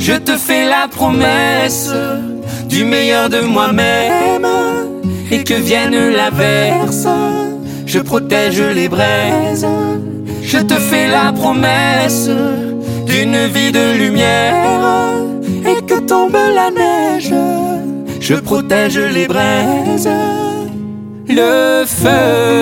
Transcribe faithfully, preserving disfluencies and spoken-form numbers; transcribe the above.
Je te fais la promesse du meilleur de moi-même, et que vienne l'averse, je protège les braises. Je te fais la promesse d'une vie de lumière, et que tombe la neige, je protège les braises. Le feu